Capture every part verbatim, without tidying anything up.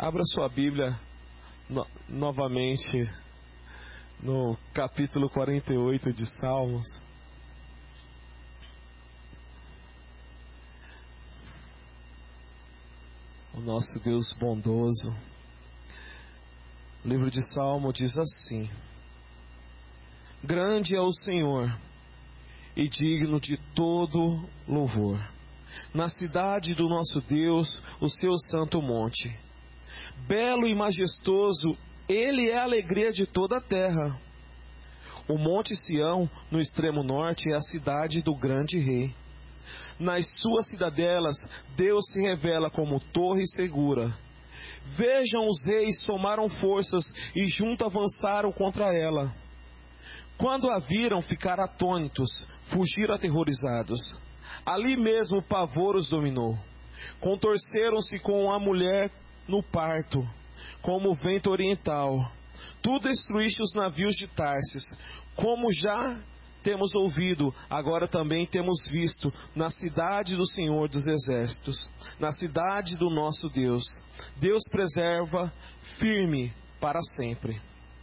Abra sua Bíblia no, novamente no capítulo quarenta e oito de Salmos. O nosso Deus bondoso. O livro de Salmo diz assim: grande é o Senhor e digno de todo louvor, na cidade do nosso Deus, o seu santo monte. Belo e majestoso, Ele é a alegria de toda a terra. O monte Sião, no extremo norte, é a cidade do grande rei. Nas suas cidadelas, Deus se revela como torre segura. Vejam, os reis somaram forças e junto avançaram contra ela. Quando a viram, ficaram atônitos, fugiram aterrorizados. Ali mesmo o pavor os dominou. Contorceram-se com a mulher no parto, como o vento oriental. Tu destruíste os navios de Tarsis, como já temos ouvido, agora também temos visto, na cidade do Senhor dos Exércitos, na cidade do nosso Deus. Deus preserva firme para sempre.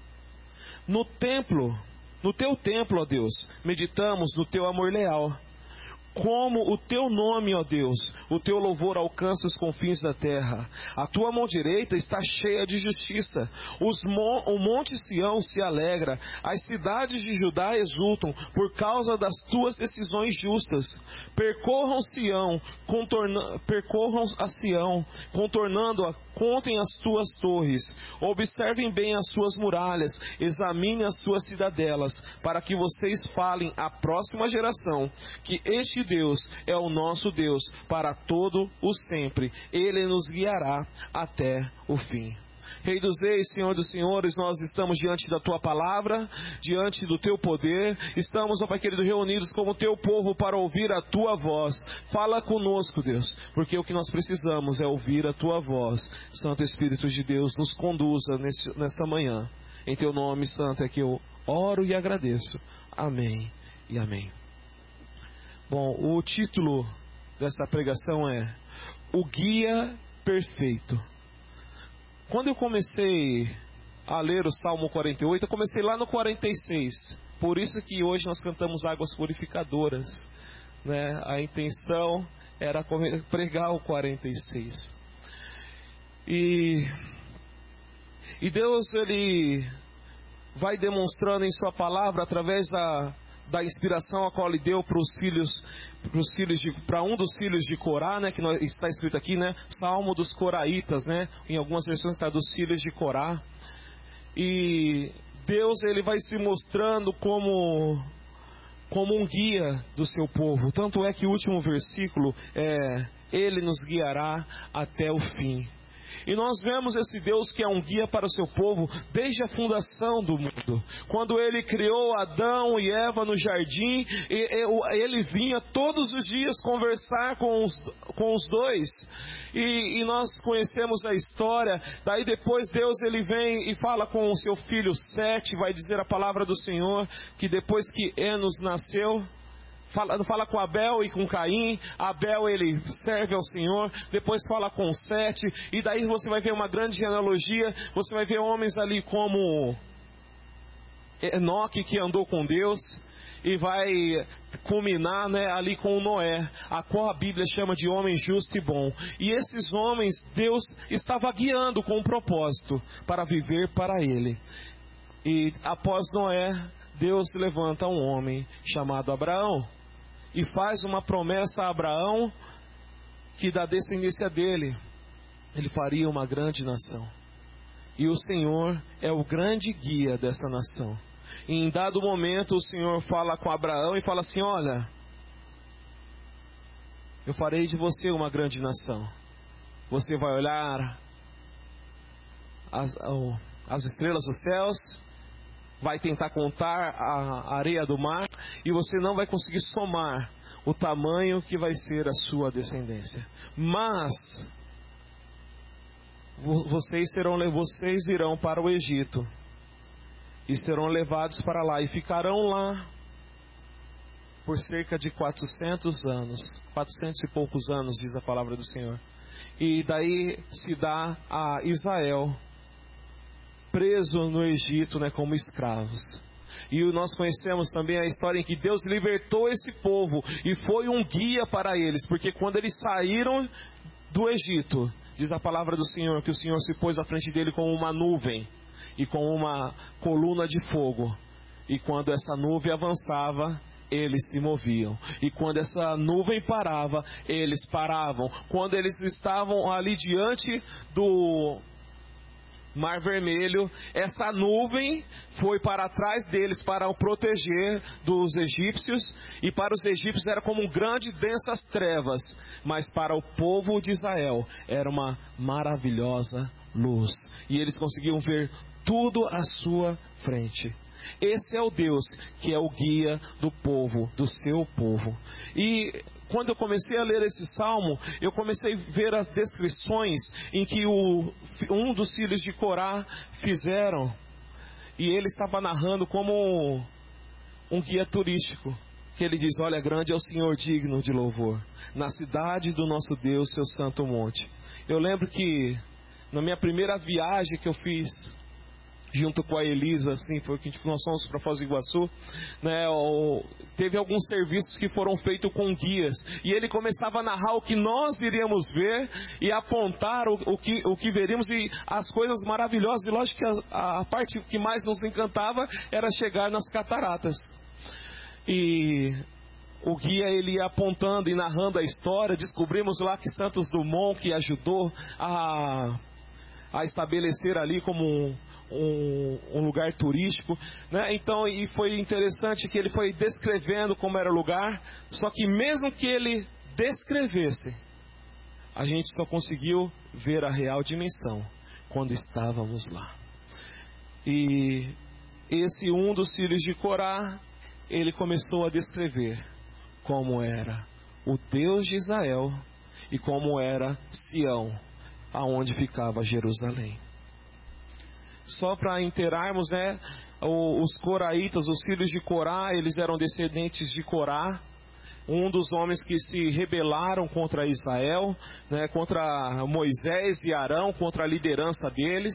No templo, no teu templo, ó Deus, meditamos no teu amor leal. Como o teu nome, ó Deus, o teu louvor alcança os confins da terra. A tua mão direita está cheia de justiça. Os mon- o monte Sião se alegra. As cidades de Judá exultam por causa das tuas decisões justas. Percorram Sião, contorna- percorram a Sião, contornando-a, contem as tuas torres. Observem bem as suas muralhas, examinem as suas cidadelas, para que vocês falem à próxima geração que este Deus é o nosso Deus para todo o sempre. Ele nos guiará até o fim. Rei dos reis, Senhor dos senhores, nós estamos diante da tua palavra, diante do teu poder. Estamos, ó Pai querido, reunidos como teu povo para ouvir a tua voz. Fala conosco, Deus, porque o que nós precisamos é ouvir a tua voz. Santo Espírito de Deus, nos conduza nesse, nessa manhã. Em teu nome, Santo, é que eu oro e agradeço. Amém e amém. Bom, o título dessa pregação é O Guia Perfeito. Quando eu comecei a ler o Salmo quarenta e oito, eu comecei lá no quarenta e seis. Por isso que hoje nós cantamos Águas Purificadoras, né? A intenção era pregar o quarenta e seis. E, e Deus, Ele vai demonstrando em sua palavra, através da, da inspiração a qual Ele deu para os filhos, para os filhos de, para um dos filhos de Corá, né, que está escrito aqui, né, Salmo dos Coraitas, né, em algumas versões está dos filhos de Corá. E Deus, Ele vai se mostrando como como um guia do seu povo. Tanto é que o último versículo é: Ele nos guiará até o fim. E nós vemos esse Deus que é um guia para o seu povo desde a fundação do mundo. Quando Ele criou Adão e Eva no jardim, Ele vinha todos os dias conversar com os, com os dois. E, e nós conhecemos a história. Daí depois Deus, Ele vem e fala com o seu filho Sete, vai dizer a palavra do Senhor, que depois que Enos nasceu, Fala, fala com Abel e com Caim. Abel, ele serve ao Senhor. Depois fala com Sete. E daí você vai ver uma grande genealogia. Você vai ver homens ali como Enoque, que andou com Deus. E vai culminar, né, ali com Noé, a qual a Bíblia chama de homem justo e bom. E esses homens, Deus estava guiando com um propósito, para viver para Ele. E após Noé, Deus levanta um homem chamado Abraão e faz uma promessa a Abraão, que da descendência dele ele faria uma grande nação. E o Senhor é o grande guia dessa nação. E em dado momento o Senhor fala com Abraão e fala assim: olha, eu farei de você uma grande nação. Você vai olhar as, as estrelas dos céus, vai tentar contar a areia do mar, e você não vai conseguir somar o tamanho que vai ser a sua descendência. Mas vocês serão, vocês irão para o Egito e serão levados para lá e ficarão lá por cerca de quatrocentos anos, quatrocentos e poucos anos, diz a palavra do Senhor. E daí se dá a Israel preso no Egito, né, como escravos. E nós conhecemos também a história em que Deus libertou esse povo e foi um guia para eles, porque quando eles saíram do Egito, diz a palavra do Senhor que o Senhor se pôs à frente dele com uma nuvem e com uma coluna de fogo. E quando essa nuvem avançava, eles se moviam. E quando essa nuvem parava, eles paravam. Quando eles estavam ali diante do Mar Vermelho, essa nuvem foi para trás deles para o proteger dos egípcios, e para os egípcios era como um grande densas trevas, mas para o povo de Israel era uma maravilhosa luz, e eles conseguiam ver tudo à sua frente. Esse é o Deus que é o guia do povo, do seu povo. E quando eu comecei a ler esse salmo, eu comecei a ver as descrições em que o, um dos filhos de Corá fizeram. E ele estava narrando como um guia turístico. Que ele diz: olha, grande é o Senhor, digno de louvor, na cidade do nosso Deus, seu santo monte. Eu lembro que na minha primeira viagem que eu fiz junto com a Elisa, assim, foi que nós fomos para Foz do Iguaçu, né, o, teve alguns serviços que foram feitos com guias, e ele começava a narrar o que nós iríamos ver, e apontar o, o, que, o que veríamos, e as coisas maravilhosas, e lógico que a, a parte que mais nos encantava era chegar nas cataratas, e o guia ele ia apontando e narrando a história. Descobrimos lá que Santos Dumont que ajudou a, a estabelecer ali como um Um, um lugar turístico, né? Então, e foi interessante que ele foi descrevendo como era o lugar, só que mesmo que ele descrevesse, a gente só conseguiu ver a real dimensão quando estávamos lá. E esse um dos filhos de Corá, ele começou a descrever como era o Deus de Israel e como era Sião, aonde ficava Jerusalém. Só para inteirarmos, né, os coraitas, os filhos de Corá, eles eram descendentes de Corá, um dos homens que se rebelaram contra Israel, né, contra Moisés e Arão, contra a liderança deles.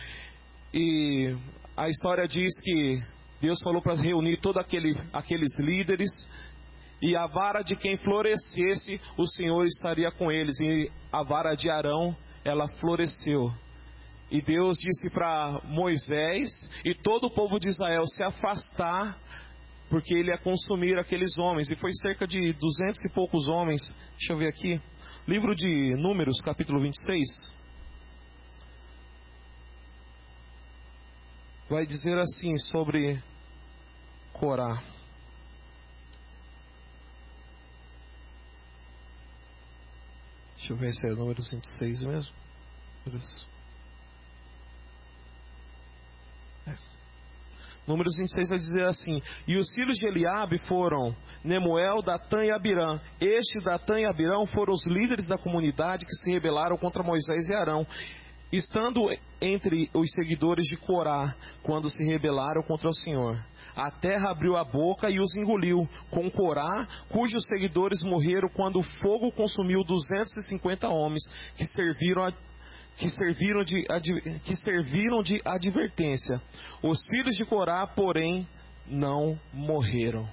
E a história diz que Deus falou para reunir todos aquele, aqueles líderes, e a vara de quem florescesse, o Senhor estaria com eles. E a vara de Arão, ela floresceu. E Deus disse para Moisés e todo o povo de Israel se afastar, porque ele ia consumir aqueles homens. E foi cerca de duzentos e poucos homens. Deixa eu ver aqui. Livro de Números, capítulo vinte e seis. Vai dizer assim sobre Corá. Deixa eu ver se é Números vinte e seis mesmo. Números. Números vinte e seis vai dizer assim: e os filhos de Eliabe foram Nemuel, Datã e Abirã. Este Datã e Abirã foram os líderes da comunidade que se rebelaram contra Moisés e Arão, estando entre os seguidores de Corá, quando se rebelaram contra o Senhor. A terra abriu a boca e os engoliu, com Corá, cujos seguidores morreram quando o fogo consumiu duzentos e cinquenta homens que serviram a Que serviram, de, que serviram de advertência. Os filhos de Corá, porém, não morreram.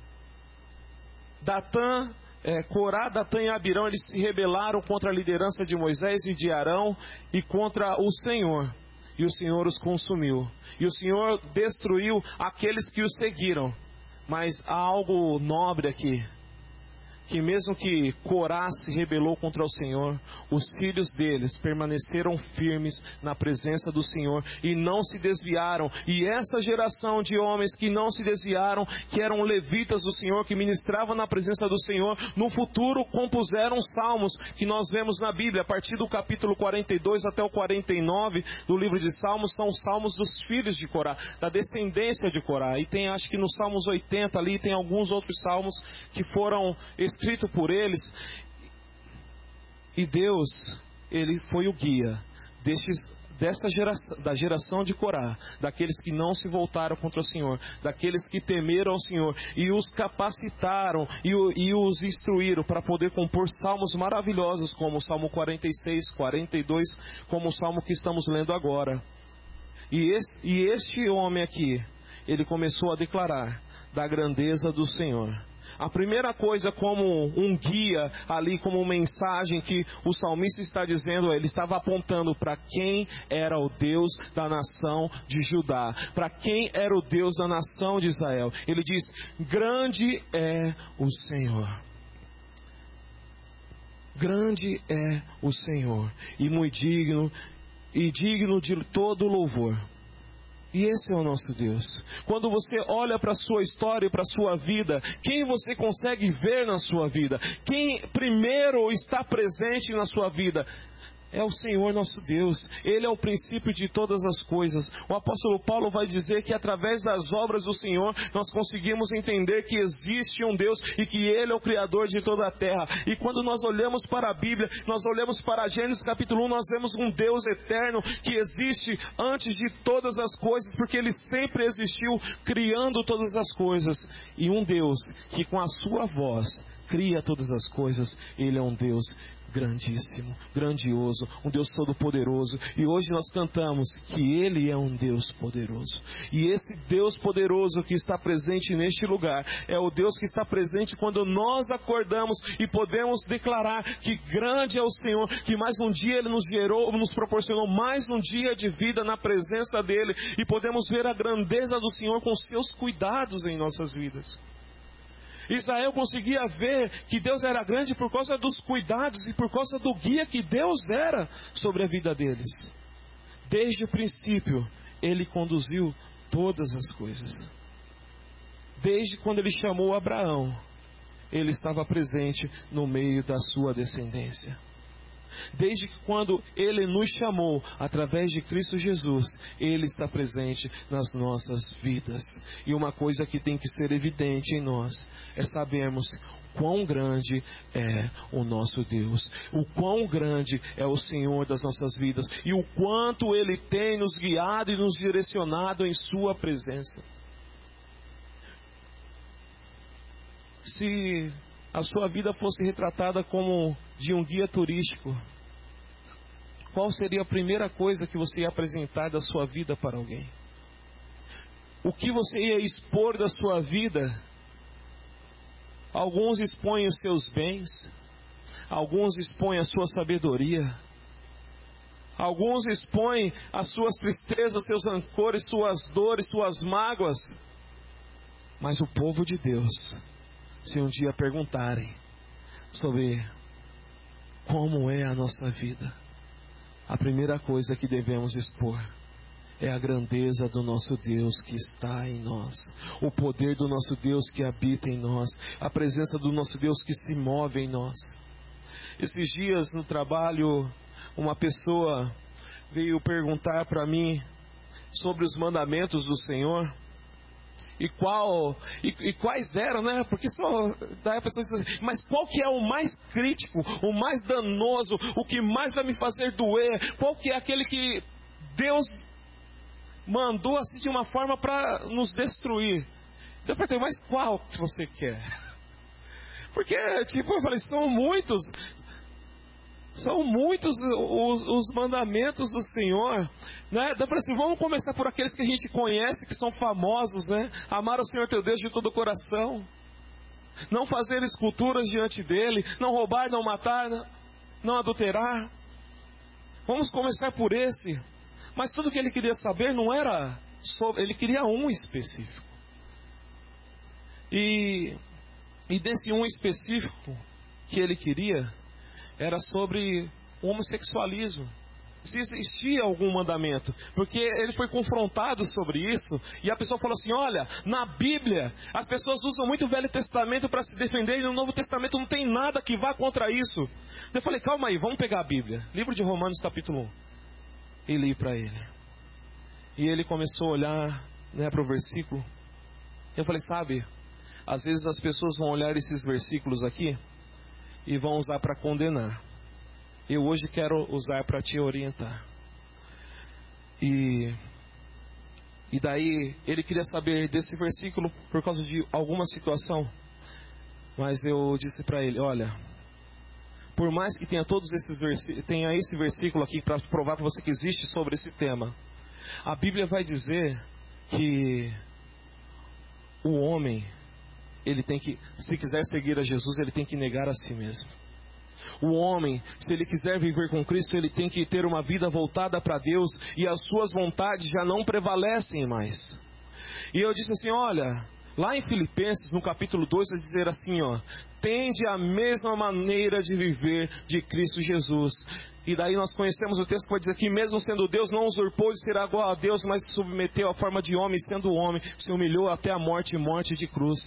Datã, é, Corá, Datã e Abirão, eles se rebelaram contra a liderança de Moisés e de Arão e contra o Senhor. E o Senhor os consumiu. E o Senhor destruiu aqueles que os seguiram. Mas há algo nobre aqui. Que mesmo que Corá se rebelou contra o Senhor, os filhos deles permaneceram firmes na presença do Senhor e não se desviaram. E essa geração de homens que não se desviaram, que eram levitas do Senhor, que ministravam na presença do Senhor, no futuro compuseram salmos que nós vemos na Bíblia, a partir do capítulo quarenta e dois até o quarenta e nove do livro de Salmos, são os salmos dos filhos de Corá, da descendência de Corá. E tem, acho que nos Salmos oitenta ali, tem alguns outros salmos que foram escrito por eles. E Deus, ele foi o guia destes, dessa geração, da geração de Corá, daqueles que não se voltaram contra o Senhor, daqueles que temeram ao Senhor e os capacitaram e, e os instruíram para poder compor salmos maravilhosos como o Salmo quarenta e seis, quarenta e dois, como o Salmo que estamos lendo agora. E, esse, e este homem aqui, ele começou a declarar da grandeza do Senhor. A primeira coisa, como um guia ali, como mensagem que o salmista está dizendo, ele estava apontando para quem era o Deus da nação de Judá, para quem era o Deus da nação de Israel. Ele diz: grande é o Senhor. Grande é o Senhor e muito digno, e digno de todo louvor. E esse é o nosso Deus. Quando você olha para a sua história e para a sua vida, quem você consegue ver na sua vida? Quem primeiro está presente na sua vida? É o Senhor nosso Deus. Ele é o princípio de todas as coisas. O apóstolo Paulo vai dizer que através das obras do Senhor nós conseguimos entender que existe um Deus e que Ele é o Criador de toda a terra. E quando nós olhamos para a Bíblia, nós olhamos para Gênesis capítulo um, nós vemos um Deus eterno que existe antes de todas as coisas, porque Ele sempre existiu criando todas as coisas. E um Deus que com a sua voz cria todas as coisas. Ele é um Deus grandíssimo, grandioso, um Deus todo-poderoso. E hoje nós cantamos que Ele é um Deus poderoso. E esse Deus poderoso que está presente neste lugar é o Deus que está presente quando nós acordamos e podemos declarar que grande é o Senhor, que mais um dia Ele nos gerou, nos proporcionou mais um dia de vida na presença dEle, e podemos ver a grandeza do Senhor com seus cuidados em nossas vidas. Israel conseguia ver que Deus era grande por causa dos cuidados e por causa do guia que Deus era sobre a vida deles. Desde o princípio, Ele conduziu todas as coisas. Desde quando Ele chamou Abraão, Ele estava presente no meio da sua descendência. Desde que quando Ele nos chamou, através de Cristo Jesus, Ele está presente nas nossas vidas. E uma coisa que tem que ser evidente em nós, é sabermos quão grande é o nosso Deus, o quão grande é o Senhor das nossas vidas, e o quanto Ele tem nos guiado e nos direcionado em Sua presença. Se a sua vida fosse retratada como de um guia turístico, qual seria a primeira coisa que você ia apresentar da sua vida para alguém? O que você ia expor da sua vida? Alguns expõem os seus bens, alguns expõem a sua sabedoria, alguns expõem as suas tristezas, seus rancores, suas dores, suas mágoas. Mas o povo de Deus, se um dia perguntarem sobre como é a nossa vida, a primeira coisa que devemos expor é a grandeza do nosso Deus que está em nós, o poder do nosso Deus que habita em nós, a presença do nosso Deus que se move em nós. Esses dias no trabalho, uma pessoa veio perguntar para mim sobre os mandamentos do Senhor. E, qual, e, e quais eram, né? Porque só daí a pessoa diz assim, mas qual que é o mais crítico, o mais danoso, o que mais vai me fazer doer? Qual que é aquele que Deus mandou assim de uma forma para nos destruir? Eu perguntei, mas qual que você quer? Porque, tipo, eu falei, são muitos... São muitos os, os mandamentos do Senhor, né? Eu falei assim, vamos começar por aqueles que a gente conhece, que são famosos, né? Amar o Senhor teu Deus de todo o coração, não fazer esculturas diante dEle, não roubar, não matar, não adulterar. Vamos começar por esse. Mas tudo que ele queria saber não era sobre, ele queria um específico. E, e desse um específico que ele queria, era sobre o homossexualismo. Se existia algum mandamento, porque ele foi confrontado sobre isso, e a pessoa falou assim, olha, na Bíblia, as pessoas usam muito o Velho Testamento para se defender, e no Novo Testamento não tem nada que vá contra isso. Eu falei, calma aí, vamos pegar a Bíblia, livro de Romanos capítulo um, e li para ele. E ele começou a olhar, né, para o versículo. Eu falei, sabe, às vezes as pessoas vão olhar esses versículos aqui e vão usar para condenar. Eu hoje quero usar para te orientar. E, e daí ele queria saber desse versículo por causa de alguma situação. Mas eu disse para ele, olha, por mais que tenha todos esses versículos, tenha esse versículo aqui para provar para você que existe sobre esse tema, a Bíblia vai dizer que o homem, ele tem que, se quiser seguir a Jesus, ele tem que negar a si mesmo. O homem, se ele quiser viver com Cristo, ele tem que ter uma vida voltada para Deus, e as suas vontades já não prevalecem mais. E eu disse assim, olha, lá em Filipenses, no capítulo dois, vai dizer assim, ó, tende a mesma maneira de viver de Cristo Jesus. E daí nós conhecemos o texto que vai dizer que mesmo sendo Deus, não usurpou de ser igual a Deus, mas se submeteu à forma de homem, sendo homem, se humilhou até a morte e morte de cruz.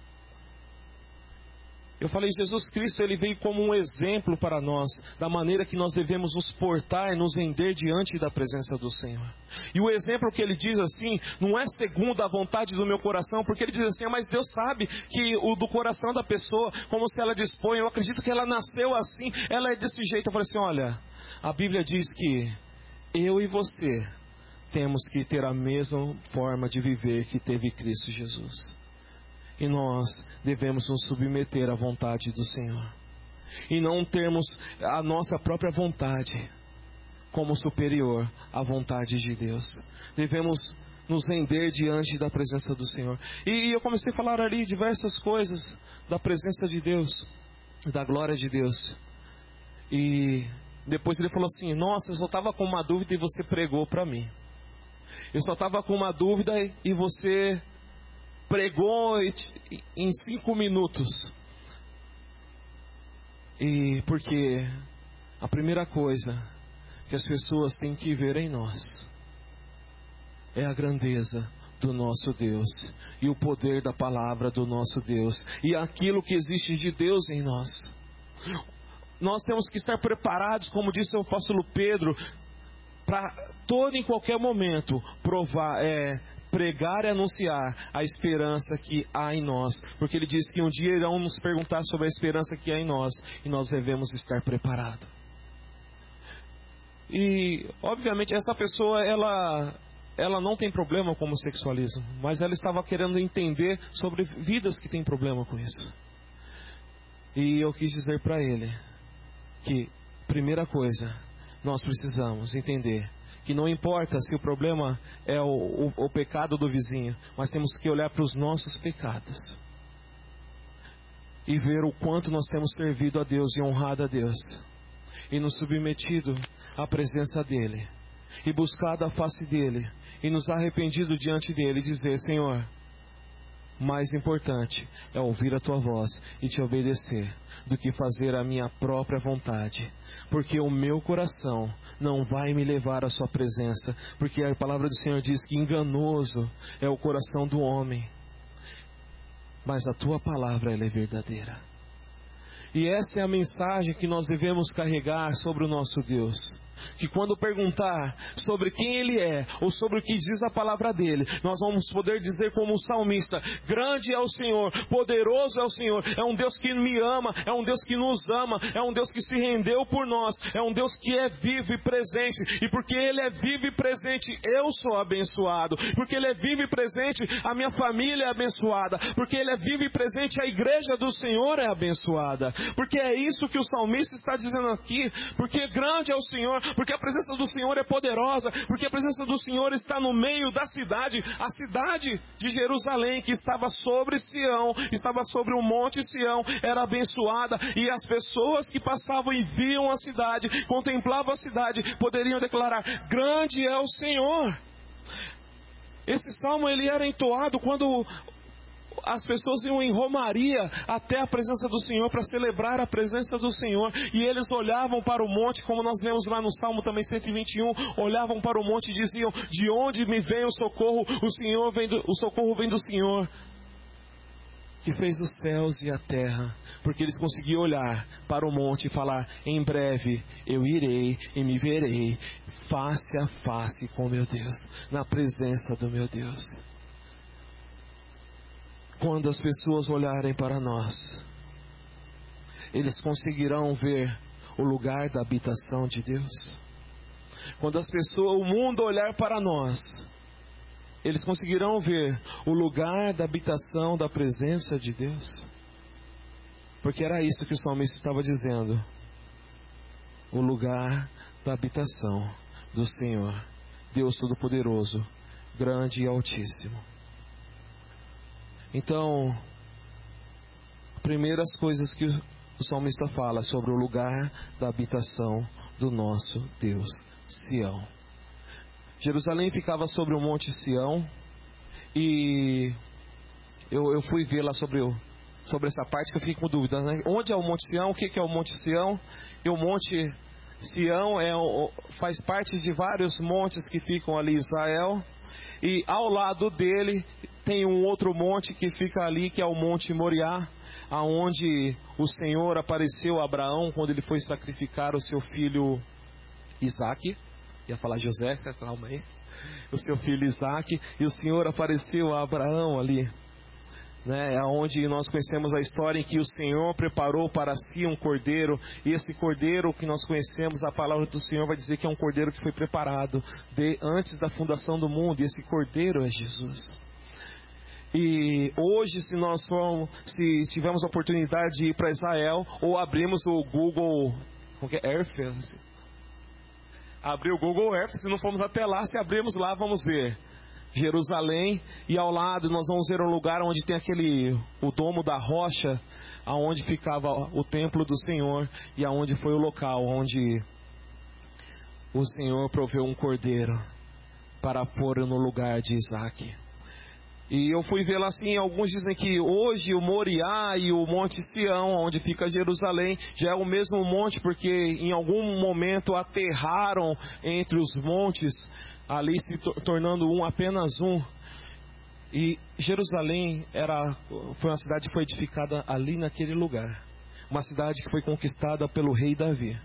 Eu falei, Jesus Cristo, ele veio como um exemplo para nós, da maneira que nós devemos nos portar e nos render diante da presença do Senhor. E o exemplo que ele diz assim, não é segundo a vontade do meu coração, porque ele diz assim, mas Deus sabe que o do coração da pessoa, como se ela dispõe, eu acredito que ela nasceu assim, ela é desse jeito. Eu falei assim, olha, a Bíblia diz que eu e você temos que ter a mesma forma de viver que teve Cristo Jesus. E nós devemos nos submeter à vontade do Senhor. E não termos a nossa própria vontade como superior à vontade de Deus. Devemos nos render diante da presença do Senhor. E eu comecei a falar ali diversas coisas da presença de Deus, da glória de Deus. E depois ele falou assim, nossa, eu só estava com uma dúvida e você pregou para mim. Eu só estava com uma dúvida e você pregou em cinco minutos. E porque a primeira coisa que as pessoas têm que ver em nós é a grandeza do nosso Deus e o poder da palavra do nosso Deus e aquilo que existe de Deus em nós. Nós temos que estar preparados, como disse o apóstolo Pedro, para todo e em qualquer momento provar, é, pregar e anunciar a esperança que há em nós, porque ele diz que um dia irão nos perguntar sobre a esperança que há em nós, e nós devemos estar preparados. E obviamente essa pessoa, ela, ela não tem problema com o homossexualismo, mas ela estava querendo entender sobre vidas que têm problema com isso. E eu quis dizer para ele que, primeira coisa, nós precisamos entender que não importa se o problema é o, o, o pecado do vizinho, mas temos que olhar para os nossos pecados e ver o quanto nós temos servido a Deus e honrado a Deus e nos submetido à presença dEle e buscado a face dEle e nos arrependido diante dEle e dizer, Senhor, mais importante é ouvir a Tua voz e te obedecer do que fazer a minha própria vontade, porque o meu coração não vai me levar à Sua presença, porque a palavra do Senhor diz que enganoso é o coração do homem, mas a Tua palavra ela é verdadeira. E essa é a mensagem que nós devemos carregar sobre o nosso Deus. Que quando perguntar sobre quem Ele é, ou sobre o que diz a palavra dEle, nós vamos poder dizer como o salmista, grande é o Senhor, poderoso é o Senhor, é um Deus que me ama, é um Deus que nos ama, é um Deus que se rendeu por nós, é um Deus que é vivo e presente, e porque Ele é vivo e presente, eu sou abençoado, porque Ele é vivo e presente, a minha família é abençoada, porque Ele é vivo e presente, a igreja do Senhor é abençoada, porque é isso que o salmista está dizendo aqui, porque grande é o Senhor, porque a presença do Senhor é poderosa, porque a presença do Senhor está no meio da cidade, a cidade de Jerusalém, que estava sobre Sião, estava sobre o monte Sião, era abençoada, e as pessoas que passavam e viam a cidade, contemplavam a cidade, poderiam declarar, grande é o Senhor. Esse salmo ele era entoado quando as pessoas iam em romaria até a presença do Senhor para celebrar a presença do Senhor, e eles olhavam para o monte, como nós vemos lá no Salmo também cento e vinte e um, olhavam para o monte e diziam, de onde me vem o socorro? O Senhor vem do, o socorro vem do Senhor que fez os céus e a terra, porque eles conseguiam olhar para o monte e falar, em breve eu irei e me verei face a face com meu Deus, na presença do meu Deus. Quando as pessoas olharem para nós, eles conseguirão ver o lugar da habitação de Deus. quando as pessoas, o mundo olhar para nós, eles conseguirão ver o lugar da habitação da presença de Deus. Porque era isso que o salmista estava dizendo. O lugar da habitação do Senhor, Deus Todo-Poderoso, grande e altíssimo. Então, primeiras coisas que o salmista fala sobre o lugar da habitação do nosso Deus, Sião. Jerusalém ficava sobre o monte Sião, e eu, eu fui ver lá sobre, o, sobre essa parte que eu fiquei com dúvida, né? Onde é o monte Sião? O que, que é o monte Sião? E o monte Sião é, faz parte de vários montes que ficam ali em Israel, e ao lado dele tem um outro monte que fica ali, que é o monte Moriá, aonde o Senhor apareceu a Abraão quando ele foi sacrificar o seu filho Isaque. Ia falar José, calma aí. O seu filho Isaque. E o Senhor apareceu a Abraão ali, né? É onde nós conhecemos a história em que o Senhor preparou para si um cordeiro. E esse cordeiro que nós conhecemos, a palavra do Senhor vai dizer que é um cordeiro que foi preparado de, antes da fundação do mundo. E esse cordeiro é Jesus. E hoje, se nós formos, se tivermos a oportunidade de ir para Israel, ou abrimos o Google, como que é? Earth, assim. Abrir o Google Earth, se não formos até lá, se abrirmos lá, vamos ver Jerusalém, e ao lado nós vamos ver um lugar onde tem aquele, o domo da rocha, aonde ficava o templo do Senhor, e aonde foi o local onde o Senhor proveu um cordeiro para pôr no lugar de Isaque. E eu fui ver lá assim, alguns dizem que hoje o Moriá e o Monte Sião, onde fica Jerusalém, já é o mesmo monte, porque em algum momento aterraram entre os montes, ali se tornando um, apenas um. E Jerusalém era, foi uma cidade que foi edificada ali naquele lugar. Uma cidade que foi conquistada pelo rei Davi.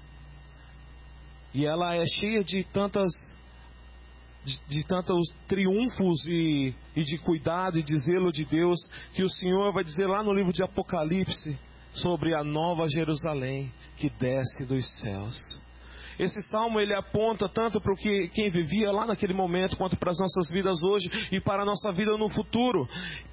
E ela é cheia de tantas... De, de tantos triunfos e, e de cuidado e de zelo de Deus, que o Senhor vai dizer lá no livro de Apocalipse sobre a nova Jerusalém que desce dos céus. Esse salmo ele aponta tanto para o que quem vivia lá naquele momento, quanto para as nossas vidas hoje e para a nossa vida no futuro,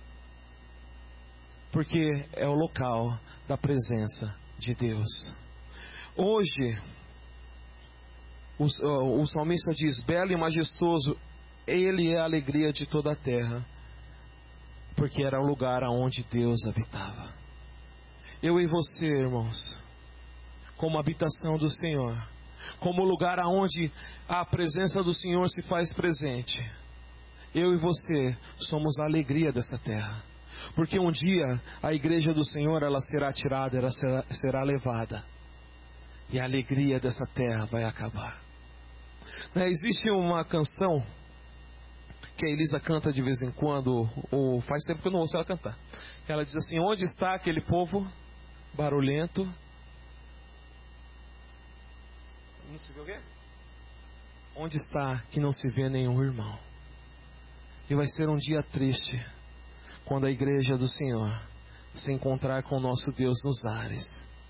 porque é o local da presença de Deus. Hoje O, o salmista diz: belo e majestoso, ele é a alegria de toda a terra, porque era o lugar aonde Deus habitava. Eu e você, irmãos, como habitação do Senhor, como lugar aonde a presença do Senhor se faz presente, eu e você somos a alegria dessa terra, porque um dia a igreja do Senhor ela será tirada, ela será, será levada, e a alegria dessa terra vai acabar. Né, existe uma canção que a Elisa canta de vez em quando, ou faz tempo que eu não ouço ela cantar. Ela diz assim: onde está aquele povo barulhento? Não se vê o quê? Onde está que não se vê nenhum irmão? E vai ser um dia triste quando a igreja do Senhor se encontrar com o nosso Deus nos ares.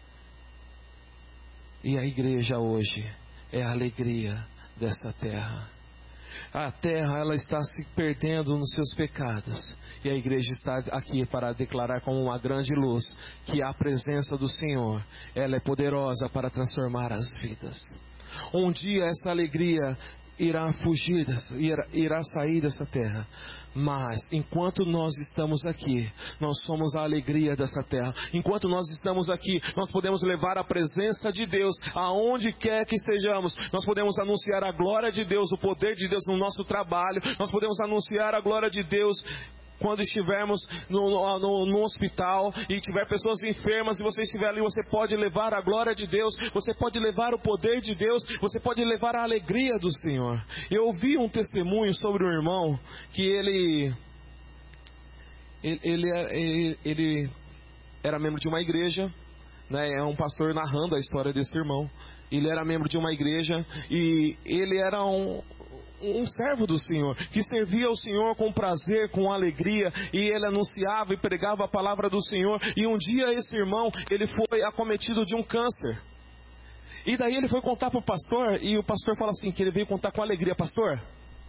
E a igreja hoje é a alegria dessa terra. A terra ela está se perdendo nos seus pecados, e a igreja está aqui para declarar como uma grande luz que a presença do Senhor ela é poderosa para transformar as vidas. Um dia essa alegria irá fugir, dessa, irá, irá sair dessa terra. Mas enquanto nós estamos aqui, nós somos a alegria dessa terra. Enquanto nós estamos aqui, nós podemos levar a presença de Deus aonde quer que sejamos. Nós podemos anunciar a glória de Deus, o poder de Deus no nosso trabalho. Nós podemos anunciar a glória de Deus quando estivermos no, no, no hospital e tiver pessoas enfermas, e você estiver ali, você pode levar a glória de Deus, você pode levar o poder de Deus, você pode levar a alegria do Senhor. Eu ouvi um testemunho sobre um irmão que ele ele, ele, ele, ele era membro de uma igreja, né? É um pastor narrando a história desse irmão. Ele era membro de uma igreja e ele era um um servo do Senhor, que servia ao Senhor com prazer, com alegria, e ele anunciava e pregava a palavra do Senhor. E um dia esse irmão, ele foi acometido de um câncer. E daí ele foi contar para o pastor, e o pastor fala assim, que ele veio contar com alegria: pastor,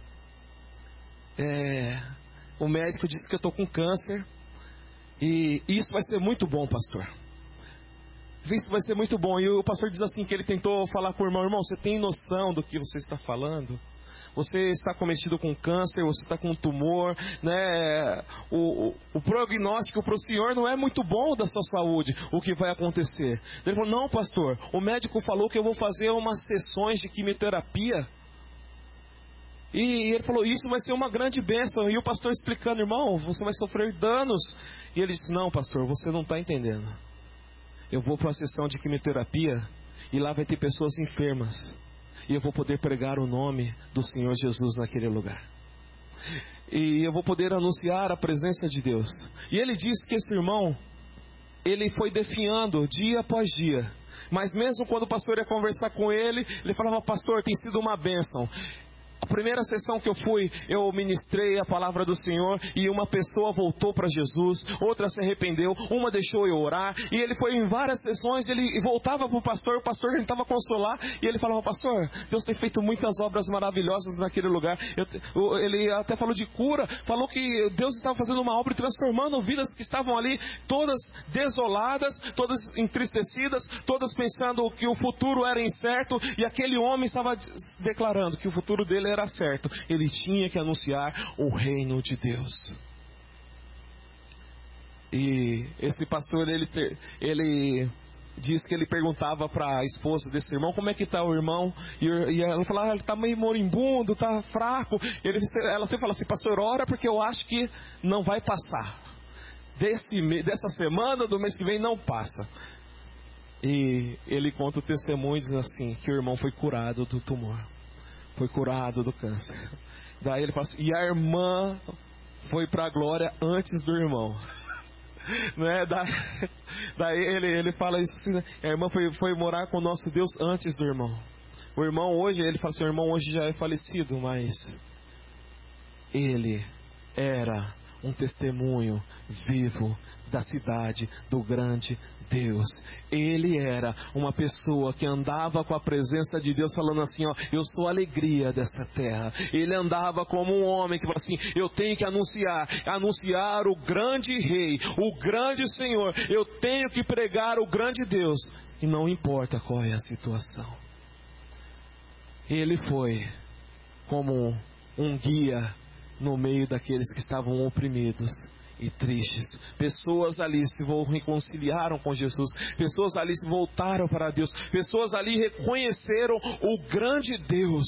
é, o médico disse que eu estou com câncer, e isso vai ser muito bom, pastor. Isso vai ser muito bom. E o pastor diz assim, que ele tentou falar com o irmão: irmão, você tem noção do que você está falando? Você está cometido com câncer, você está com um tumor, né? O, o, o prognóstico para o senhor não é muito bom da sua saúde, o que vai acontecer. Ele falou: não, pastor, o médico falou que eu vou fazer umas sessões de quimioterapia. E ele falou: isso vai ser uma grande bênção. E o pastor explicando: irmão, você vai sofrer danos. E ele disse: não, pastor, você não está entendendo. Eu vou para uma sessão de quimioterapia e lá vai ter pessoas enfermas. E eu vou poder pregar o nome do Senhor Jesus naquele lugar. E eu vou poder anunciar a presença de Deus. E ele disse que esse irmão, ele foi definhando dia após dia. Mas mesmo quando o pastor ia conversar com ele, ele falava: pastor, tem sido uma bênção. A primeira sessão que eu fui, eu ministrei a palavra do Senhor e uma pessoa voltou para Jesus, outra se arrependeu, uma deixou eu orar, e ele foi em várias sessões, ele voltava para o pastor, o pastor tentava consolar, e ele falava: pastor, Deus tem feito muitas obras maravilhosas naquele lugar. Eu, ele até falou de cura, falou que Deus estava fazendo uma obra e transformando vidas que estavam ali, todas desoladas, todas entristecidas, todas pensando que o futuro era incerto, e aquele homem estava declarando que o futuro dele era certo. Ele tinha que anunciar o reino de Deus. E esse pastor, ele, ele diz que ele perguntava para a esposa desse irmão: como é que está o irmão? E, e ela falava: ah, ele está meio moribundo, está fraco. Ele, ela sempre fala assim: pastor, ora, porque eu acho que não vai passar. Desse, dessa semana, do mês que vem, não passa. E ele conta o testemunho, diz assim, que o irmão foi curado do tumor. Foi curado do câncer. Daí ele fala assim: e a irmã foi para a glória antes do irmão. Né? Daí, daí ele, ele fala isso assim, né? A irmã foi, foi morar com o nosso Deus antes do irmão. O irmão hoje, ele fala assim: o irmão hoje já é falecido, mas ele era um testemunho vivo da cidade do grande Deus. Ele era uma pessoa que andava com a presença de Deus, falando assim: ó, eu sou a alegria dessa terra. Ele andava como um homem que fala assim: eu tenho que anunciar, anunciar o grande Rei, o grande Senhor. Eu tenho que pregar o grande Deus, e não importa qual é a situação. Ele foi como um guia no meio daqueles que estavam oprimidos e tristes. Pessoas ali se reconciliaram com Jesus. Pessoas ali se voltaram para Deus. Pessoas ali reconheceram o grande Deus.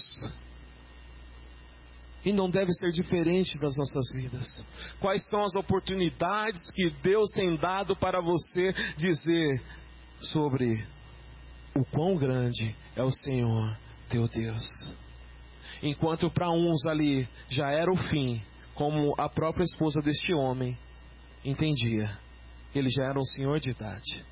E não deve ser diferente das nossas vidas. Quais são as oportunidades que Deus tem dado para você dizer sobre o quão grande é o Senhor teu Deus? Enquanto para uns ali já era o fim, como a própria esposa deste homem entendia, ele já era um senhor de idade.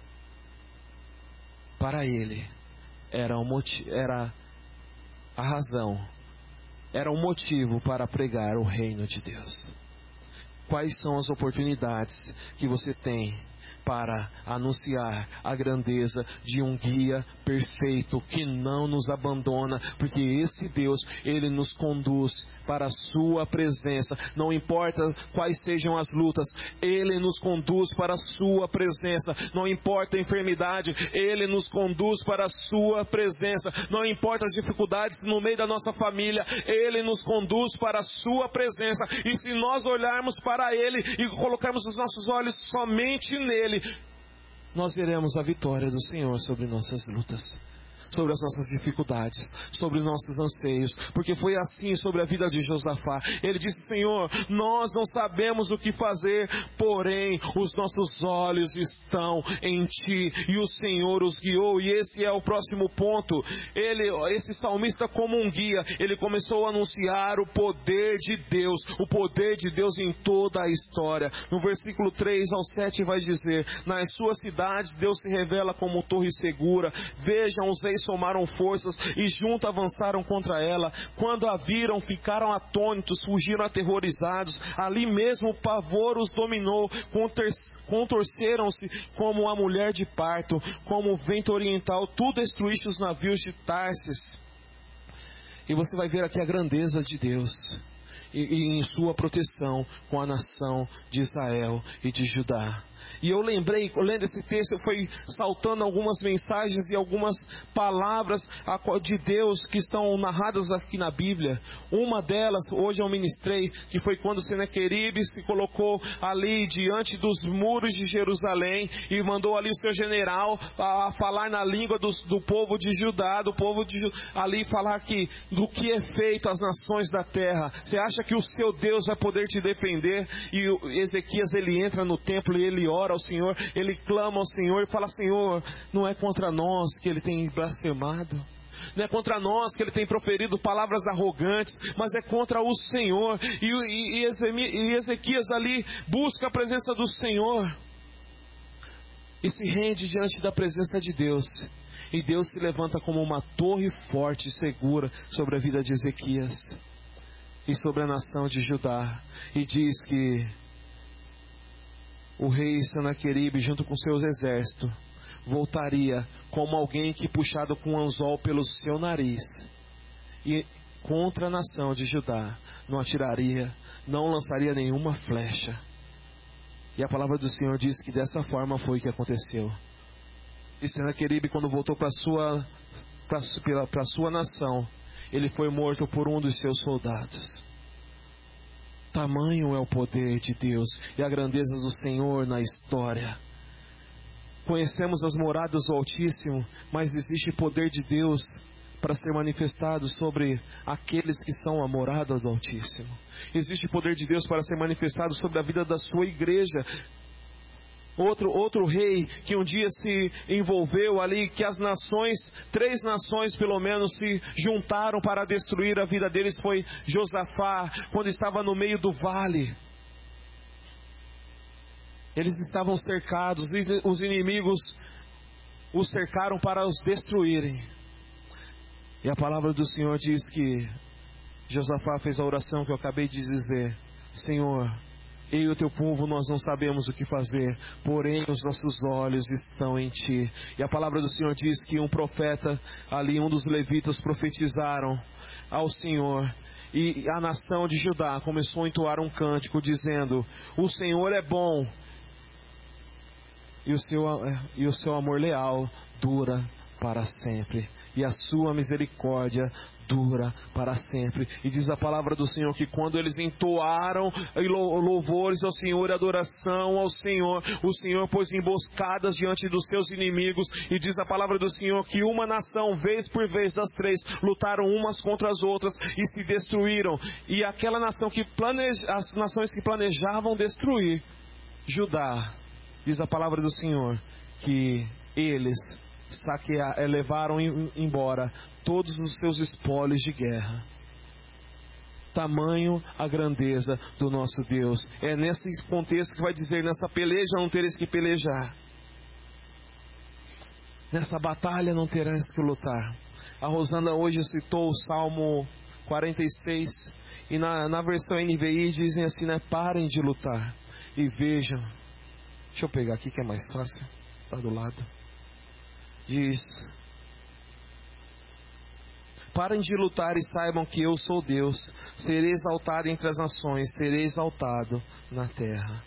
Para ele era, um motivo, era a razão, era um motivo para pregar o reino de Deus. Quais são as oportunidades que você tem para anunciar a grandeza de um guia perfeito que não nos abandona, porque esse Deus, Ele nos conduz para a sua presença, não importa quais sejam as lutas, Ele nos conduz para a sua presença, não importa a enfermidade, Ele nos conduz para a sua presença, não importa as dificuldades no meio da nossa família, Ele nos conduz para a sua presença. E se nós olharmos para Ele e colocarmos os nossos olhos somente nele, nós veremos a vitória do Senhor sobre nossas lutas, sobre as nossas dificuldades, sobre os nossos anseios, porque foi assim sobre a vida de Josafá. Ele disse: Senhor, nós não sabemos o que fazer, porém os nossos olhos estão em Ti, e o Senhor os guiou. E esse é o próximo ponto. Ele, esse salmista, como um guia, ele começou a anunciar o poder de Deus, o poder de Deus em toda a história. No versículo três ao sete vai dizer: nas suas cidades Deus se revela como torre segura, vejam os reis homens somaram forças e juntos avançaram contra ela. Quando a viram, ficaram atônitos, fugiram aterrorizados. Ali mesmo o pavor os dominou, contorceram-se como a mulher de parto, como o vento oriental. Tu destruíste os navios de Tarsis. E você vai ver aqui a grandeza de Deus e, e em sua proteção com a nação de Israel e de Judá. E eu lembrei, lendo esse texto, eu fui saltando algumas mensagens e algumas palavras de Deus que estão narradas aqui na Bíblia. Uma delas, hoje eu ministrei, que foi quando Senaqueribe se colocou ali diante dos muros de Jerusalém e mandou ali o seu general a falar na língua do, do povo de Judá, do povo de ali falar que do que é feito às nações da terra. Você acha que o seu Deus vai poder te defender? E Ezequias, ele entra no templo e ele ora ao Senhor, ele clama ao Senhor e fala: Senhor, não é contra nós que ele tem blasfemado, não é contra nós que ele tem proferido palavras arrogantes, mas é contra o Senhor. E, e, e Ezequias ali busca a presença do Senhor e se rende diante da presença de Deus. E Deus se levanta como uma torre forte e segura sobre a vida de Ezequias e sobre a nação de Judá, e diz que o rei Senaqueribe, junto com seus exércitos, voltaria como alguém que, puxado com um anzol pelo seu nariz, e contra a nação de Judá não atiraria, não lançaria nenhuma flecha. E a palavra do Senhor diz que dessa forma foi que aconteceu. E Senaqueribe, quando voltou para sua para sua nação, ele foi morto por um dos seus soldados. Tamanho é o poder de Deus e a grandeza do Senhor na história. Conhecemos as moradas do Altíssimo, mas existe poder de Deus para ser manifestado sobre aqueles que são a morada do Altíssimo. Existe poder de Deus para ser manifestado sobre a vida da sua igreja. Outro, outro rei que um dia se envolveu ali, que as nações, três nações pelo menos, se juntaram para destruir a vida deles, foi Josafá, quando estava no meio do vale. Eles estavam cercados, os inimigos os cercaram para os destruírem. E a palavra do Senhor diz que Josafá fez a oração que eu acabei de dizer: Senhor, eu e o teu povo, nós não sabemos o que fazer, porém os nossos olhos estão em ti. E a palavra do Senhor diz que um profeta ali, um dos levitas, profetizaram ao Senhor. E a nação de Judá começou a entoar um cântico dizendo: o Senhor é bom, e o seu, e o seu amor leal dura para sempre, e a sua misericórdia dura para sempre. E diz a palavra do Senhor que quando eles entoaram louvores ao Senhor e adoração ao Senhor, o Senhor pôs emboscadas diante dos seus inimigos. E diz a palavra do Senhor que uma nação, vez por vez das três, lutaram umas contra as outras e se destruíram. E aquela nação que planeja, as nações que planejavam destruir Judá, diz a palavra do Senhor que eles saquear, levaram embora todos os seus espólios de guerra. Tamanho a grandeza do nosso Deus. É nesse contexto que vai dizer: nessa peleja não tereis que pelejar, nessa batalha não terás que lutar. A Rosana hoje citou o Salmo quarenta e seis, e na, na versão N V I dizem assim, né? Parem de lutar e vejam. Deixa eu pegar aqui que é mais fácil, está do lado. Diz: parem de lutar e saibam que eu sou Deus. Serei exaltado entre as nações, serei exaltado na terra.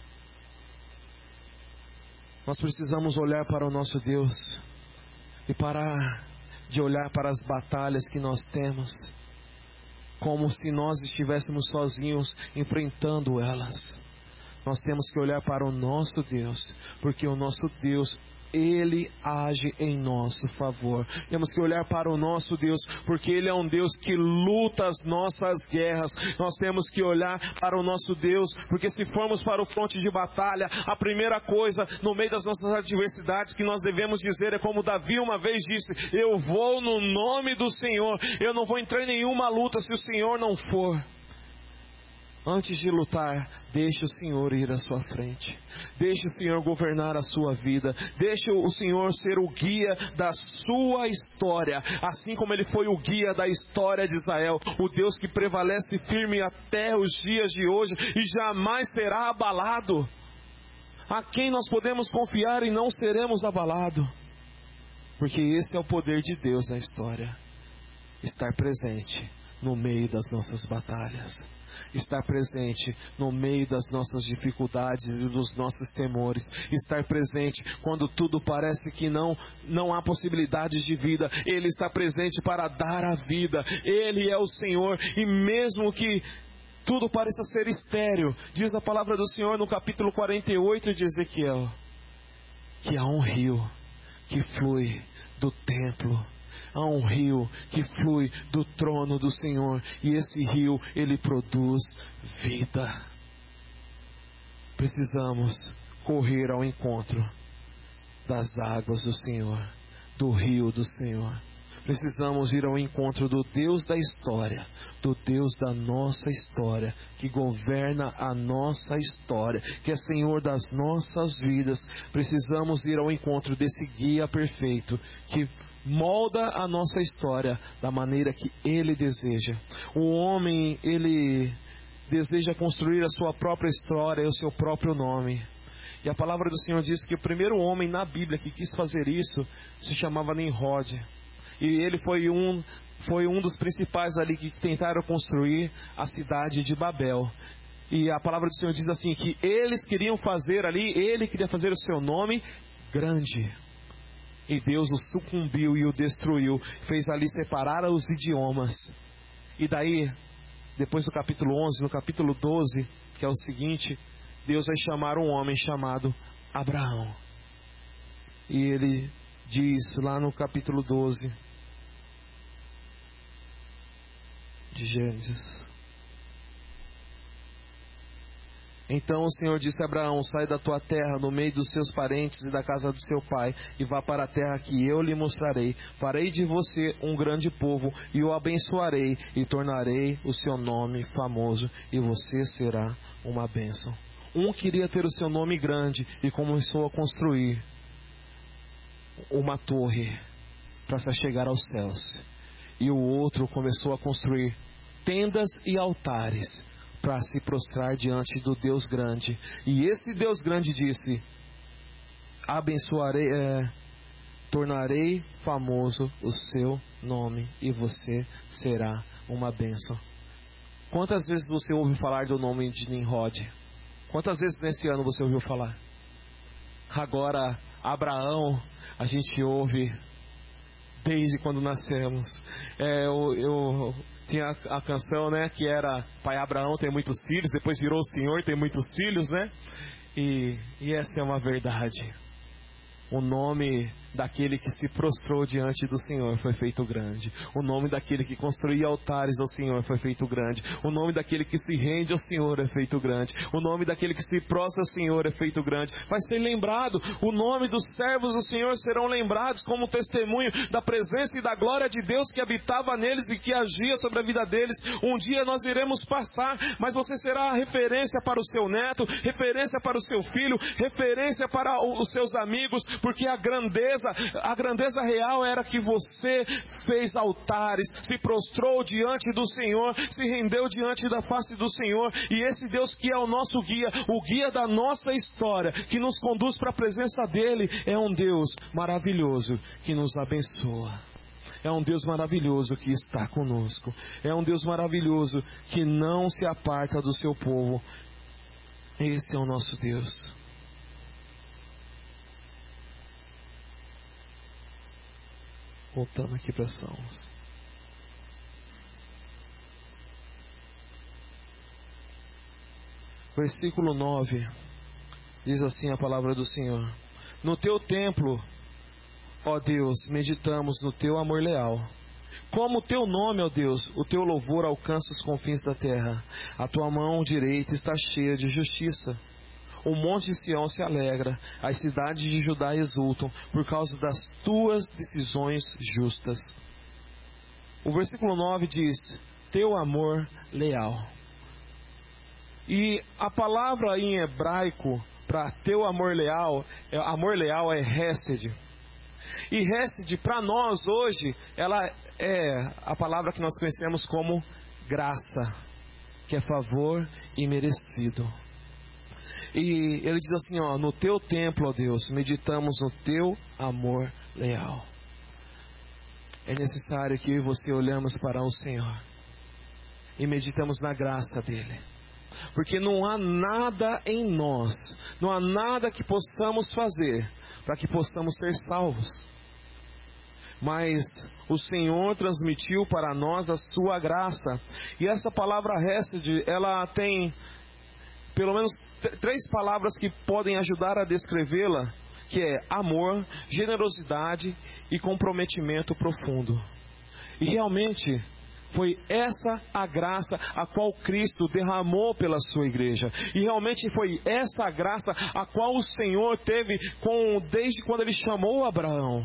Nós precisamos olhar para o nosso Deus e parar de olhar para as batalhas que nós temos como se nós estivéssemos sozinhos enfrentando elas. Nós temos que olhar para o nosso Deus, porque o nosso Deus, Ele age em nosso favor. Temos que olhar para o nosso Deus, porque Ele é um Deus que luta as nossas guerras. Nós temos que olhar para o nosso Deus, porque se formos para o fronte de batalha, a primeira coisa no meio das nossas adversidades que nós devemos dizer é como Davi uma vez disse: eu vou no nome do Senhor. Eu não vou entrar em nenhuma luta se o Senhor não for. Antes de lutar, deixe o Senhor ir à sua frente. Deixe o Senhor governar a sua vida. Deixe o Senhor ser o guia da sua história. Assim como Ele foi o guia da história de Israel. O Deus que prevalece firme até os dias de hoje e jamais será abalado. A quem nós podemos confiar e não seremos abalados. Porque esse é o poder de Deus na história. Estar presente no meio das nossas batalhas. Estar presente no meio das nossas dificuldades e dos nossos temores. Estar presente quando tudo parece que não, não há possibilidades de vida. Ele está presente para dar a vida. Ele é o Senhor. E mesmo que tudo pareça ser estéril, diz a palavra do Senhor no capítulo quarenta e oito de Ezequiel, que há um rio que flui do templo. Há um rio que flui do trono do Senhor. E esse rio, ele produz vida. Precisamos correr ao encontro das águas do Senhor, do rio do Senhor. Precisamos ir ao encontro do Deus da história, do Deus da nossa história, que governa a nossa história, que é Senhor das nossas vidas. Precisamos ir ao encontro desse guia perfeito, que molda a nossa história da maneira que Ele deseja. O homem, ele deseja construir a sua própria história e o seu próprio nome. E a palavra do Senhor diz que o primeiro homem na Bíblia que quis fazer isso se chamava Nimrod. E ele foi um, foi um dos principais ali que tentaram construir a cidade de Babel. E a palavra do Senhor diz assim, que eles queriam fazer ali, ele queria fazer o seu nome grande. E Deus o sucumbiu e o destruiu. Fez ali separar os idiomas. E daí, depois do capítulo onze, no capítulo doze, que é o seguinte, Deus vai chamar um homem chamado Abraão. E ele diz lá no capítulo doze de Gênesis: Então o Senhor disse a Abraão: sai da tua terra, no meio dos seus parentes e da casa do seu pai, e vá para a terra que eu lhe mostrarei. Farei de você um grande povo, e o abençoarei, e tornarei o seu nome famoso, e você será uma bênção. Um queria ter o seu nome grande, e começou a construir uma torre para se chegar aos céus. E o outro começou a construir tendas e altares para se prostrar diante do Deus grande. E esse Deus grande disse: abençoarei, é, tornarei famoso o seu nome, e você será uma bênção. Quantas vezes você ouviu falar do nome de Nimrod? Quantas vezes nesse ano você ouviu falar? Agora, Abraão, a gente ouve desde quando nascemos. É, eu, eu tinha a canção, né, que era Pai Abraão tem muitos filhos, depois virou o Senhor tem muitos filhos, né? E, e essa é uma verdade. O nome daquele que se prostrou diante do Senhor foi feito grande. O nome daquele que construía altares ao Senhor foi feito grande. O nome daquele que se rende ao Senhor é feito grande. O nome daquele que se prostra ao Senhor é feito grande. Vai ser lembrado. O nome dos servos do Senhor serão lembrados como testemunho da presença e da glória de Deus que habitava neles e que agia sobre a vida deles. Um dia nós iremos passar, mas você será referência para o seu neto, referência para o seu filho, referência para os seus amigos, porque a grandeza, a grandeza real era que você fez altares, se prostrou diante do Senhor, se rendeu diante da face do Senhor. E esse Deus que é o nosso guia, o guia da nossa história, que nos conduz para a presença dEle, é um Deus maravilhoso que nos abençoa. É um Deus maravilhoso que está conosco. É um Deus maravilhoso que não se aparta do seu povo. Esse é o nosso Deus. Voltando aqui para Salmos. Versículo nove. Diz assim a palavra do Senhor: no teu templo, ó Deus, meditamos no teu amor leal. Como o teu nome, ó Deus, o teu louvor alcança os confins da terra. A tua mão direita está cheia de justiça. O monte de Sião se alegra, as cidades de Judá exultam por causa das tuas decisões justas. O versículo nove diz: teu amor leal. E a palavra em hebraico para teu amor leal, amor leal é hesed. E hesed para nós hoje, ela é a palavra que nós conhecemos como graça, que é favor imerecido. E ele diz assim, ó, no teu templo, ó Deus, meditamos no teu amor leal. É necessário que eu e você olhamos para o Senhor e meditamos na graça dele. Porque não há nada em nós, não há nada que possamos fazer para que possamos ser salvos. Mas o Senhor transmitiu para nós a sua graça. E essa palavra hesed, ela tem pelo menos t- três palavras que podem ajudar a descrevê-la, que é amor, generosidade e comprometimento profundo. E realmente foi essa a graça a qual Cristo derramou pela sua igreja. E realmente foi essa a graça a qual o Senhor teve com, desde quando Ele chamou Abraão.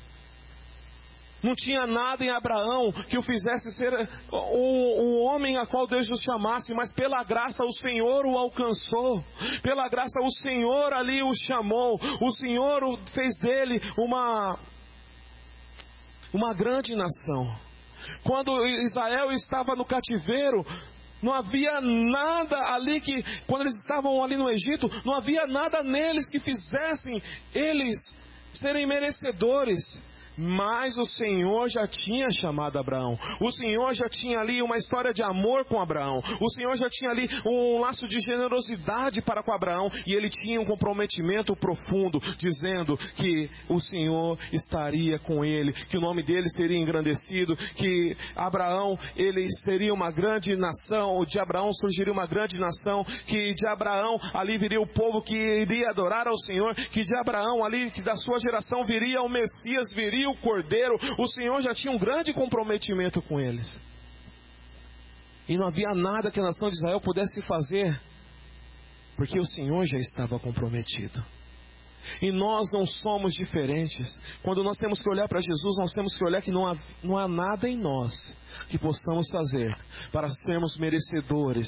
Não tinha nada em Abraão que o fizesse ser o, o homem a qual Deus o chamasse, mas pela graça o Senhor o alcançou. Pela graça o Senhor ali o chamou. O Senhor fez dele uma, uma grande nação. Quando Israel estava no cativeiro, não havia nada ali que, quando eles estavam ali no Egito, não havia nada neles que fizessem eles serem merecedores. Mas o Senhor já tinha chamado Abraão. O Senhor já tinha ali uma história de amor com Abraão. O Senhor já tinha ali um laço de generosidade para com Abraão. E ele tinha um comprometimento profundo, dizendo que o Senhor estaria com ele, que o nome dele seria engrandecido, que Abraão, ele seria uma grande nação, de Abraão surgiria uma grande nação, que de Abraão ali viria o povo que iria adorar ao Senhor, que de Abraão ali, que da sua geração viria o Messias, viria o Cordeiro. O Senhor já tinha um grande comprometimento com eles. E não havia nada que a nação de Israel pudesse fazer, porque o Senhor já estava comprometido. E nós não somos diferentes. Quando nós temos que olhar para Jesus, nós temos que olhar que não há, não há nada em nós que possamos fazer para sermos merecedores,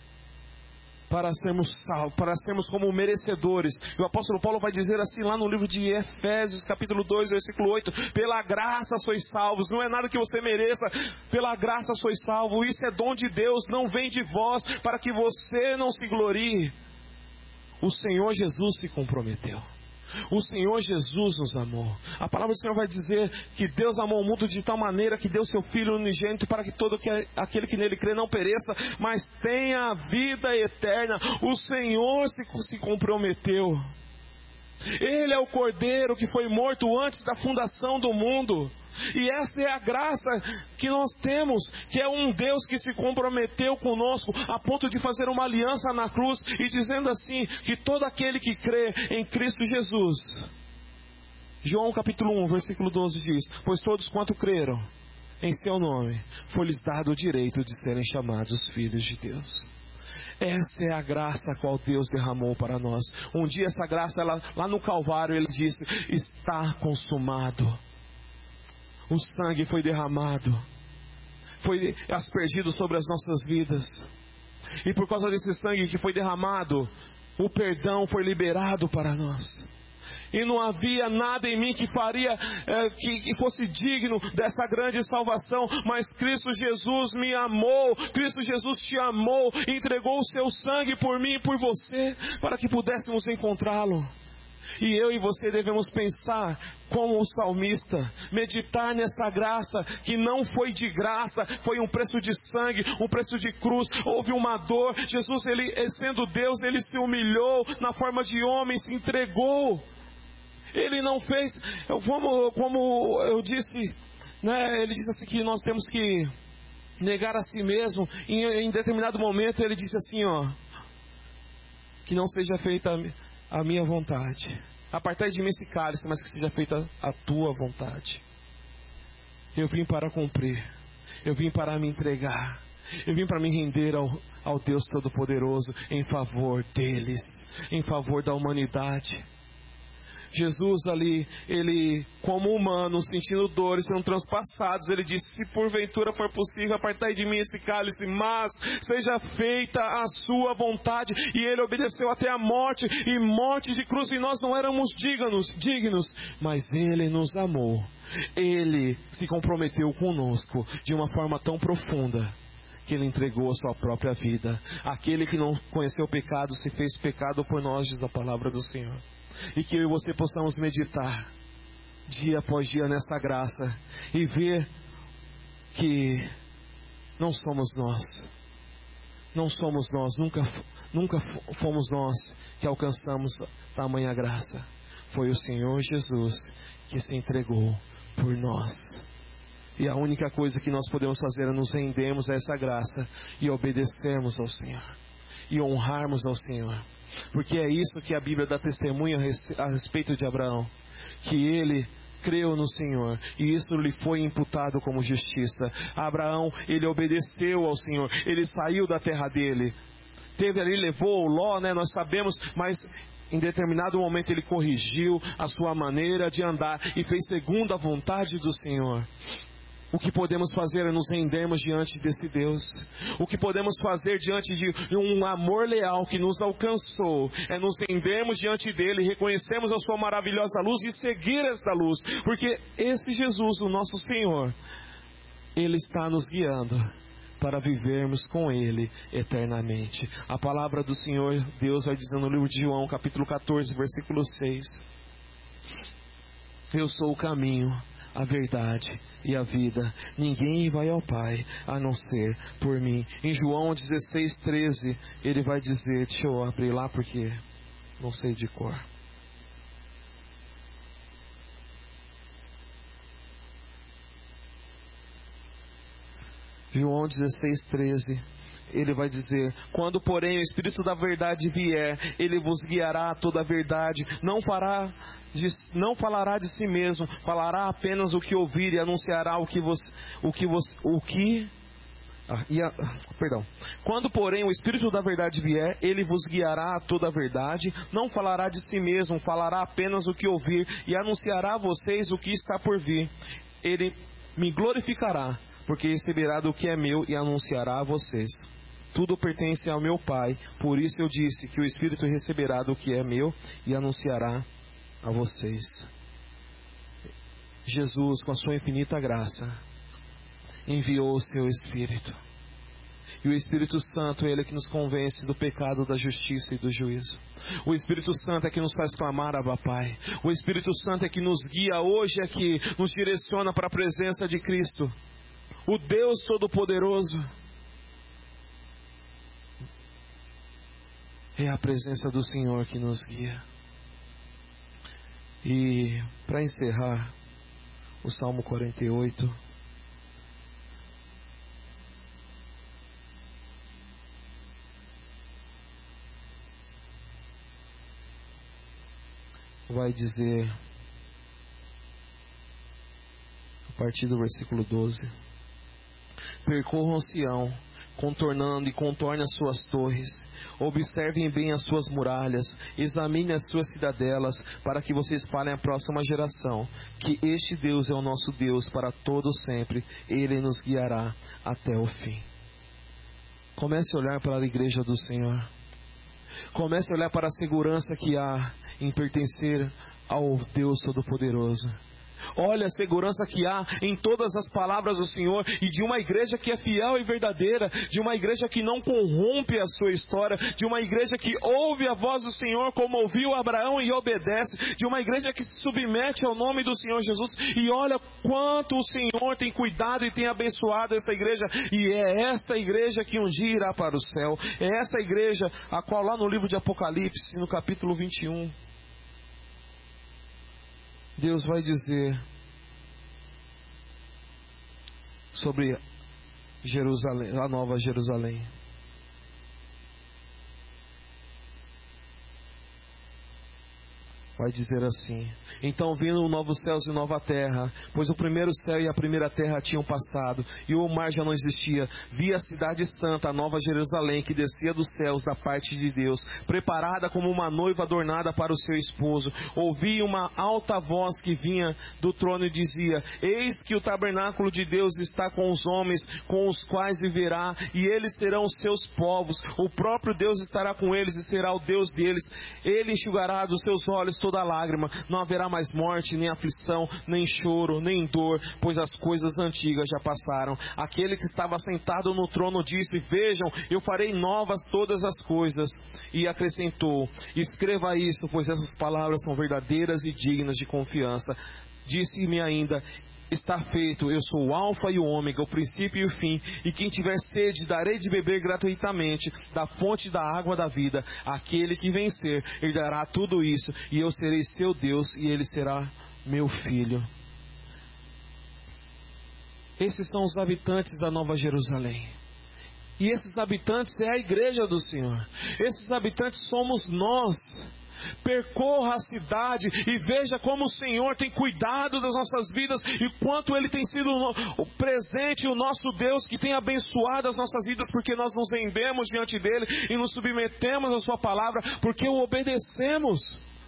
para sermos salvos, para sermos como merecedores. E o apóstolo Paulo vai dizer assim lá no livro de Efésios, capítulo dois, versículo oito: pela graça sois salvos. Não é nada que você mereça, pela graça sois salvos. Isso é dom de Deus, não vem de vós, para que você não se glorie. O Senhor Jesus se comprometeu. O Senhor Jesus nos amou. A palavra do Senhor vai dizer que Deus amou o mundo de tal maneira que deu seu Filho unigênito para que todo aquele que nele crê não pereça, mas tenha a vida eterna. O Senhor se, se comprometeu. Ele é o Cordeiro que foi morto antes da fundação do mundo. E essa é a graça que nós temos, que é um Deus que se comprometeu conosco a ponto de fazer uma aliança na cruz e dizendo assim, que todo aquele que crê em Cristo Jesus, João capítulo um, versículo doze diz: pois todos quanto creram em seu nome, foi-lhes dado o direito de serem chamados filhos de Deus. Essa é a graça a qual Deus derramou para nós. Um dia essa graça, ela, lá no Calvário, Ele disse: está consumado. O sangue foi derramado, foi aspergido sobre as nossas vidas. E por causa desse sangue que foi derramado, o perdão foi liberado para nós. E não havia nada em mim que faria, é, que, que fosse digno dessa grande salvação. Mas Cristo Jesus me amou, Cristo Jesus te amou, entregou o seu sangue por mim e por você, para que pudéssemos encontrá-lo. E eu e você devemos pensar como o salmista, meditar nessa graça que não foi de graça, foi um preço de sangue, um preço de cruz, houve uma dor. Jesus, ele, sendo Deus, ele se humilhou na forma de homem, se entregou. Ele não fez, como, como eu disse, né, ele disse assim que nós temos que negar a si mesmo. Em, em determinado momento ele disse assim, ó, que não seja feita a minha vontade, apartai de mim esse cálice, mas que seja feita a tua vontade. Eu vim para cumprir, eu vim para me entregar, eu vim para me render ao, ao Deus Todo-Poderoso em favor deles, em favor da humanidade. Jesus ali, ele como humano, sentindo dores, sendo transpassados, ele disse: se porventura for possível, apartai de mim esse cálice, mas seja feita a sua vontade. E ele obedeceu até a morte, e morte de cruz, e nós não éramos dignos, dignos, mas ele nos amou, ele se comprometeu conosco de uma forma tão profunda, que ele entregou a sua própria vida. Aquele que não conheceu o pecado se fez pecado por nós, diz a palavra do Senhor. E que eu e você possamos meditar dia após dia nessa graça e ver que não somos nós, não somos nós, nunca, nunca fomos nós que alcançamos tamanha graça. Foi o Senhor Jesus que se entregou por nós. E a única coisa que nós podemos fazer é nos rendermos a essa graça e obedecermos ao Senhor e honrarmos ao Senhor, porque é isso que a Bíblia dá testemunho a respeito de Abraão, que ele creu no Senhor e isso lhe foi imputado como justiça. Abraão, ele obedeceu ao Senhor, ele saiu da terra dele, teve ali, levou o Ló, né, nós sabemos, mas em determinado momento ele corrigiu a sua maneira de andar e fez segundo a vontade do Senhor. O que podemos fazer é nos rendermos diante desse Deus. O que podemos fazer diante de um amor leal que nos alcançou é nos rendermos diante dele, reconhecermos a sua maravilhosa luz e seguir essa luz, porque esse Jesus, o nosso Senhor, ele está nos guiando para vivermos com ele eternamente. A palavra do Senhor Deus vai dizer no livro de João, capítulo catorze, versículo seis: eu sou o caminho, a verdade e a vida. Ninguém vai ao Pai a não ser por mim. Em João dezesseis, treze, ele vai dizer, deixa eu abrir lá porque não sei de cor. João dezesseis, treze, ele vai dizer: quando porém o Espírito da verdade vier, ele vos guiará a toda a verdade, não fará de, não falará de si mesmo, falará apenas o que ouvir e anunciará o que vos, o que vos, o que ah, e a, perdão. Quando porém o Espírito da verdade vier, ele vos guiará a toda a verdade, não falará de si mesmo, falará apenas o que ouvir e anunciará a vocês o que está por vir. Ele me glorificará, porque receberá do que é meu e anunciará a vocês. Tudo pertence ao meu Pai, por isso eu disse que o Espírito receberá do que é meu e anunciará a vocês. Jesus, com a sua infinita graça, enviou o seu Espírito. E o Espírito Santo é Ele que nos convence do pecado, da justiça e do juízo. O Espírito Santo é que nos faz clamar, Abba Pai. O Espírito Santo é que nos guia hoje aqui, nos direciona para a presença de Cristo, o Deus Todo-Poderoso. É a presença do Senhor que nos guia. E para encerrar, o Salmo quarenta e oito. Vai dizer, a partir do versículo doze: percorram Sião, contornando e contornem as suas torres, observem bem as suas muralhas, examinem as suas cidadelas, para que vocês falem à próxima geração que este Deus é o nosso Deus para todo sempre, Ele nos guiará até o fim. Comece a olhar para a igreja do Senhor. Comece a olhar para a segurança que há em pertencer ao Deus Todo-Poderoso. Olha a segurança que há em todas as palavras do Senhor, e de uma igreja que é fiel e verdadeira, de uma igreja que não corrompe a sua história, de uma igreja que ouve a voz do Senhor como ouviu Abraão e obedece, de uma igreja que se submete ao nome do Senhor Jesus. E olha quanto o Senhor tem cuidado e tem abençoado essa igreja, e é esta igreja que um dia irá para o céu. É essa igreja a qual lá no livro de Apocalipse, no capítulo vinte e um, Deus vai dizer sobre Jerusalém, a nova Jerusalém. vai dizer assim: então vindo um novo céus e nova terra, pois o primeiro céu e a primeira terra tinham passado, e o mar já não existia. Vi a cidade santa, a nova Jerusalém, que descia dos céus da parte de Deus, preparada como uma noiva adornada para o seu esposo. Ouvi uma alta voz que vinha do trono e dizia: eis que o tabernáculo de Deus está com os homens, com os quais viverá, e eles serão os seus povos. O próprio Deus estará com eles e será o Deus deles. Ele enxugará dos seus olhos toda lágrima. Não haverá mais morte, nem aflição, nem choro, nem dor, pois as coisas antigas já passaram. Aquele que estava sentado no trono disse: vejam, eu farei novas todas as coisas. E acrescentou: escreva isso, pois essas palavras são verdadeiras e dignas de confiança. Disse-me ainda: está feito, eu sou o alfa e o ômega, o princípio e o fim, e quem tiver sede, darei de beber gratuitamente da fonte da água da vida. Aquele que vencer, herdará tudo isso, e eu serei seu Deus, e ele será meu filho. Esses são os habitantes da Nova Jerusalém. E esses habitantes é a igreja do Senhor. Esses habitantes somos nós. Percorra a cidade e veja como o Senhor tem cuidado das nossas vidas e quanto Ele tem sido o presente, o nosso Deus que tem abençoado as nossas vidas, porque nós nos rendemos diante dEle e nos submetemos à Sua palavra, porque o obedecemos.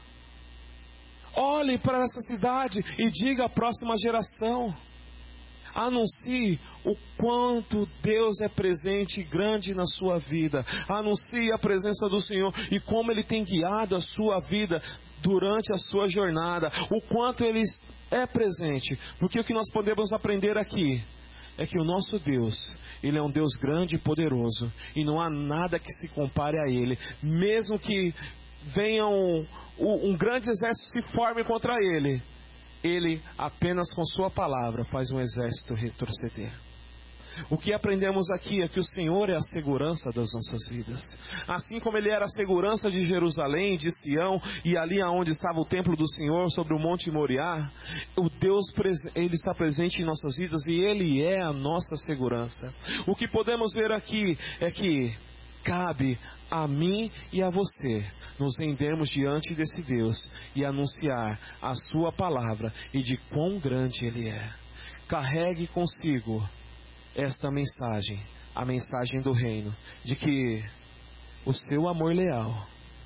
Olhe para essa cidade e diga à próxima geração: anuncie o quanto Deus é presente e grande na sua vida. Anuncie a presença do Senhor e como Ele tem guiado a sua vida durante a sua jornada. O quanto Ele é presente. Porque o que nós podemos aprender aqui é que o nosso Deus, Ele é um Deus grande e poderoso. E não há nada que se compare a Ele. Mesmo que venha um, um grande exército se forme contra Ele, Ele apenas com sua palavra faz um exército retroceder. O que aprendemos aqui é que o Senhor é a segurança das nossas vidas. Assim como Ele era a segurança de Jerusalém, de Sião, e ali aonde estava o templo do Senhor, sobre o Monte Moriá, o Deus, Ele está presente em nossas vidas e Ele é a nossa segurança. O que podemos ver aqui é que cabe a mim e a você nos rendermos diante desse Deus e anunciar a sua palavra e de quão grande Ele é. Carregue consigo esta mensagem, a mensagem do reino, de que o seu amor leal,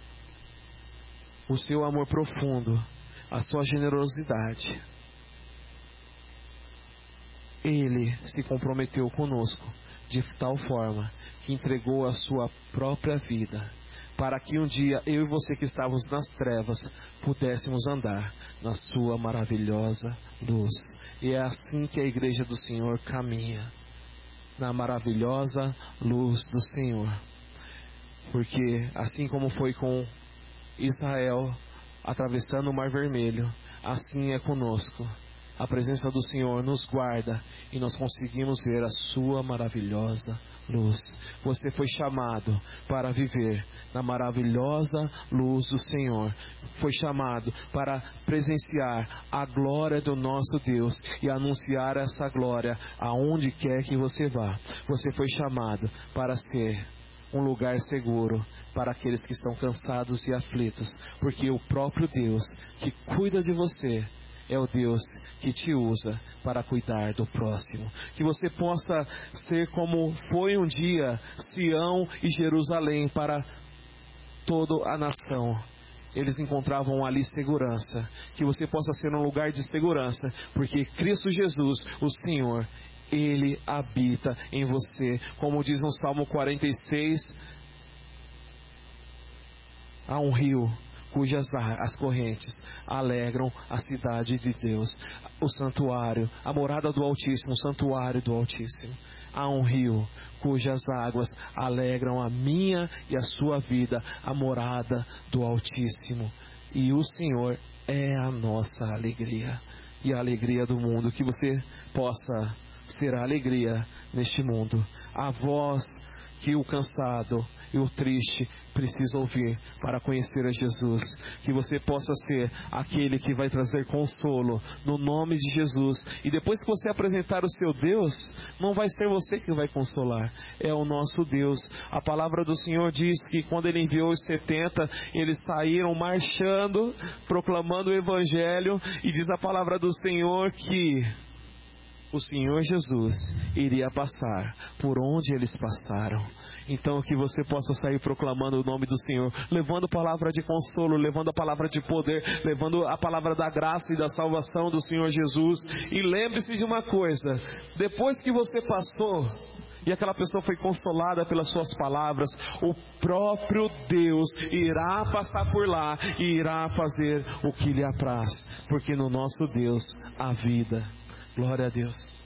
o seu amor profundo, a sua generosidade, Ele se comprometeu conosco de tal forma que entregou a sua própria vida, para que um dia eu e você que estávamos nas trevas pudéssemos andar na sua maravilhosa luz. E é assim que a igreja do Senhor caminha, na maravilhosa luz do Senhor. Porque assim como foi com Israel atravessando o Mar Vermelho, assim é conosco. A presença do Senhor nos guarda e nós conseguimos ver a sua maravilhosa luz. Você foi chamado para viver na maravilhosa luz do Senhor. Foi chamado para presenciar a glória do nosso Deus e anunciar essa glória aonde quer que você vá. Você foi chamado para ser um lugar seguro para aqueles que estão cansados e aflitos, porque o próprio Deus que cuida de você é o Deus que te usa para cuidar do próximo. Que você possa ser como foi um dia Sião e Jerusalém para toda a nação. Eles encontravam ali segurança. Que você possa ser um lugar de segurança, porque Cristo Jesus, o Senhor, Ele habita em você. Como diz no Salmo quarenta e seis, há um rio cujas as correntes alegram a cidade de Deus, o santuário, a morada do Altíssimo, o santuário do Altíssimo. Há um rio cujas águas alegram a minha e a sua vida, a morada do Altíssimo. E o Senhor é a nossa alegria e a alegria do mundo. Que você possa ser a alegria neste mundo, a voz que o cansado e o triste precisa ouvir para conhecer a Jesus. Que você possa ser aquele que vai trazer consolo no nome de Jesus. E depois que você apresentar o seu Deus, não vai ser você que vai consolar, é o nosso Deus. A palavra do Senhor diz que quando Ele enviou os setenta, eles saíram marchando, proclamando o Evangelho, e diz a palavra do Senhor que o Senhor Jesus iria passar por onde eles passaram. Então que você possa sair proclamando o nome do Senhor, levando palavra de consolo, levando a palavra de poder, levando a palavra da graça e da salvação do Senhor Jesus. E lembre-se de uma coisa: depois que você passou e aquela pessoa foi consolada pelas suas palavras, o próprio Deus irá passar por lá e irá fazer o que lhe apraz, porque no nosso Deus há vida. Glória a Deus.